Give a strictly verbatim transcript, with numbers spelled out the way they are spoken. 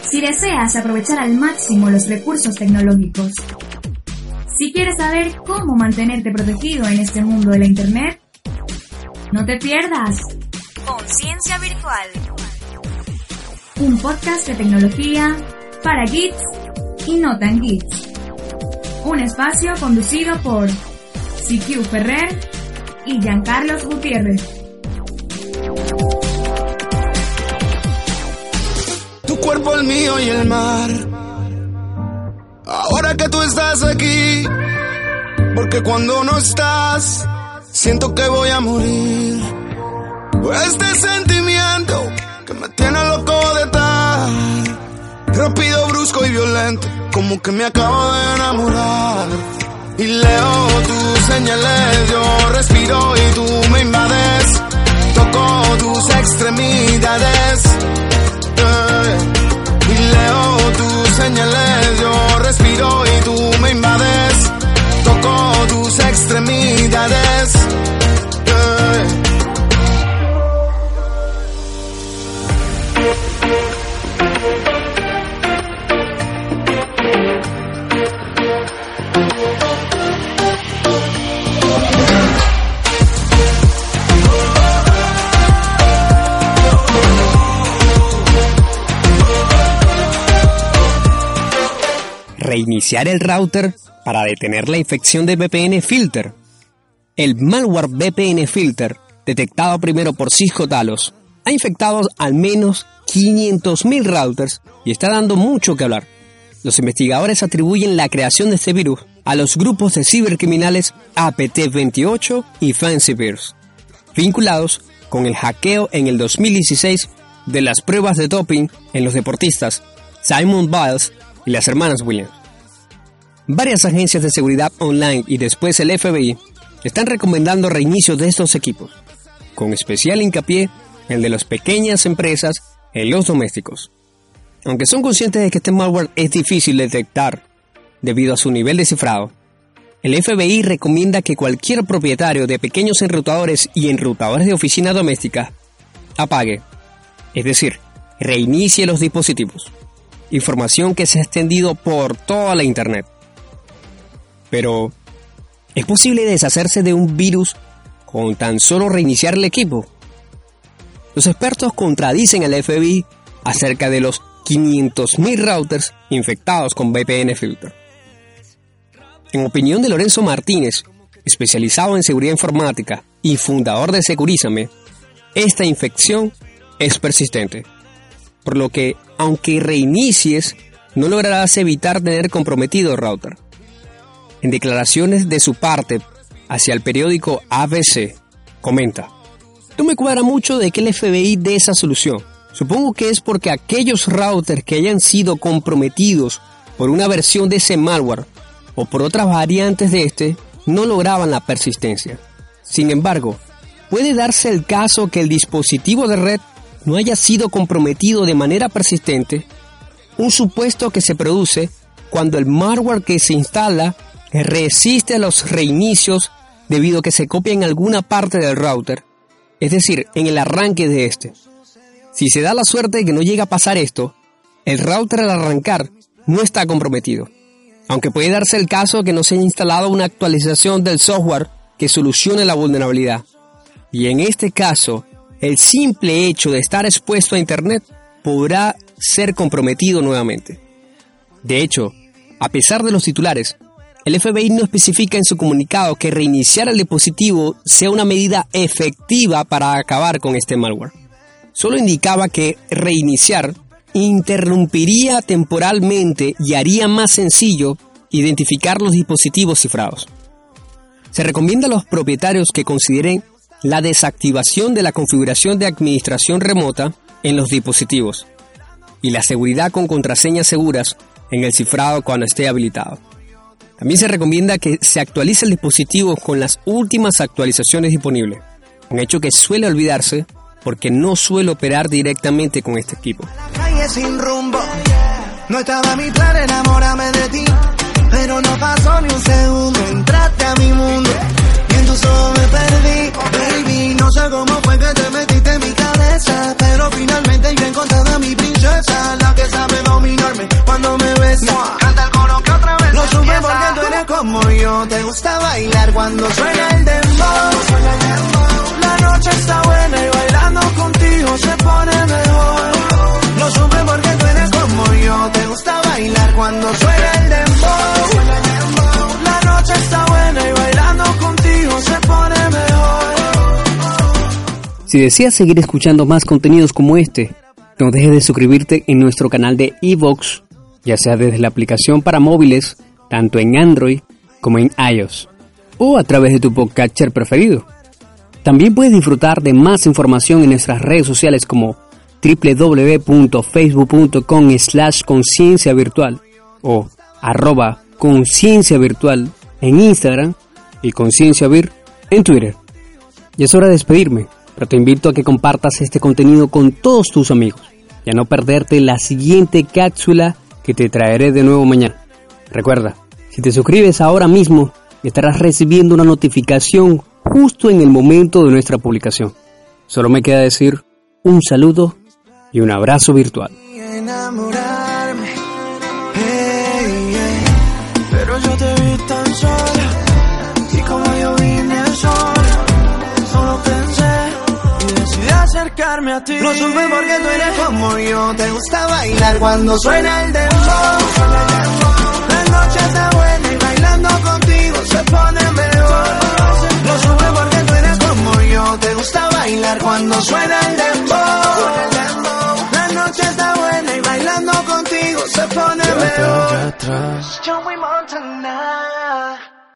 Si deseas aprovechar al máximo los recursos tecnológicos, si quieres saber cómo mantenerte protegido en este mundo de la Internet, no te pierdas Conciencia Virtual, un podcast de tecnología para geeks y no tan geeks. Un espacio conducido por C Q Ferrer y Giancarlos Gutiérrez. Tu cuerpo, el mío y el mar. Ahora que tú estás aquí, porque cuando no estás, siento que voy a morir. Este sentimiento que me tiene loco de estar, rápido, brusco y violento, como que me acabo de enamorar. Y leo tus señales, yo respiro y tú me invades. Toco tus extremidades, eh. Y leo tus señales, yo respiro y tú me invades. Toco tus extremidades, eh. Reiniciar el router para detener la infección de V P N Filter. El malware V P N Filter, detectado primero por Cisco Talos, ha infectado al menos quinientos mil routers y está dando mucho que hablar. Los investigadores atribuyen la creación de este virus a los grupos de cibercriminales A P T veintiocho y FancyVirus, vinculados con el hackeo en el dos mil dieciséis de las pruebas de doping en los deportistas Simone Biles y las hermanas Williams. Varias agencias de seguridad online y después el F B I están recomendando reinicios de estos equipos, con especial hincapié en el de las pequeñas empresas en los domésticos. Aunque son conscientes de que este malware es difícil de detectar debido a su nivel de cifrado, el F B I recomienda que cualquier propietario de pequeños enrutadores y enrutadores de oficina doméstica apague, es decir, reinicie los dispositivos. Información que se ha extendido por toda la internet. Pero, ¿es posible deshacerse de un virus con tan solo reiniciar el equipo? Los expertos contradicen al F B I acerca de los quinientos mil routers infectados con V P N Filter. En opinión de Lorenzo Martínez, especializado en seguridad informática y fundador de Securízame, esta infección es persistente, por lo que, aunque reinicies, no lograrás evitar tener comprometido el router. En declaraciones de su parte hacia el periódico A B C, comenta: no me cuadra mucho de que el F B I dé esa solución. Supongo que es porque aquellos routers que hayan sido comprometidos por una versión de ese malware o por otras variantes de este no lograban la persistencia. Sin embargo, puede darse el caso que el dispositivo de red no haya sido comprometido de manera persistente, un supuesto que se produce cuando el malware que se instala resiste a los reinicios debido a que se copia en alguna parte del router, es decir, en el arranque de este. Si se da la suerte de que no llega a pasar esto, el router al arrancar no está comprometido, aunque puede darse el caso que no se haya instalado una actualización del software que solucione la vulnerabilidad. Y en este caso, el simple hecho de estar expuesto a Internet podrá ser comprometido nuevamente. De hecho, a pesar de los titulares, el F B I no especifica en su comunicado que reiniciar el dispositivo sea una medida efectiva para acabar con este malware. Solo indicaba que reiniciar interrumpiría temporalmente y haría más sencillo identificar los dispositivos cifrados. Se recomienda a los propietarios que consideren la desactivación de la configuración de administración remota en los dispositivos y la seguridad con contraseñas seguras en el cifrado cuando esté habilitado. También se recomienda que se actualice el dispositivo con las últimas actualizaciones disponibles, un hecho que suele olvidarse porque no suele operar directamente con este equipo. Sin rumbo, no estaba mi plan enamorarme de ti, pero no pasó ni un segundo, entraste a mi mundo y en tus ojos me perdí, baby, no sé cómo fue que te metiste en mi cabeza, pero finalmente yo encontré a mi princesa, la que sabe dominar yo. Te gusta bailar cuando suena el dembow. La noche está buena y bailando contigo se pone mejor. Lo supe porque tú eres como yo. Te gusta bailar cuando suena el dembow. La noche está buena y bailando contigo se pone mejor. Si deseas seguir escuchando más contenidos como este, no dejes de suscribirte en nuestro canal de iVoox, ya sea desde la aplicación para móviles, tanto en Android como en iOS, o a través de tu podcatcher preferido. También puedes disfrutar de más información en nuestras redes sociales como doble u doble u doble u punto facebook punto com slash conciencia virtual o arroba conciencia virtual en Instagram y concienciavir en Twitter. Ya es hora de despedirme, pero te invito a que compartas este contenido con todos tus amigos y a no perderte la siguiente cápsula que te traeré de nuevo mañana. Recuerda, si te suscribes ahora mismo, estarás recibiendo una notificación justo en el momento de nuestra publicación. Solo me queda decir un saludo y un abrazo virtual. Enamorarme, hey, hey. Pero yo te vi tan sola y como yo vine sola, solo pensé y decidí acercarme a ti. Lo supe porque tú eres como yo. Te gusta bailar cuando suena el dembow. La noche está buena y bailando contigo se pone mejor. Lo supe porque tú eres como yo. Te gusta bailar cuando suena el dembow. La noche está buena y bailando contigo se pone mejor. Joey Montana.